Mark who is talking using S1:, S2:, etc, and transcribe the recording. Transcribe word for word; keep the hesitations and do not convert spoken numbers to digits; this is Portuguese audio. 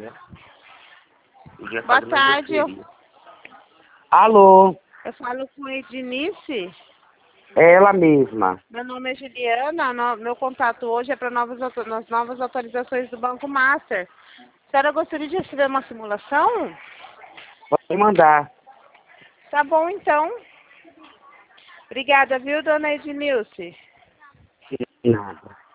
S1: né? Podia
S2: Boa
S1: fazer, mas
S2: tarde,
S1: eu
S2: eu,
S1: queria. Alô,
S2: eu falo com Ednice.
S1: é ela mesma.
S2: Meu nome é Juliana, no- meu contato hoje é para novas, auto- nas novas atualizações do Banco Master. A senhora gostaria de receber uma simulação?
S1: Pode mandar.
S2: Tá bom, então. Obrigada, viu, dona Ednilce?
S1: Nada.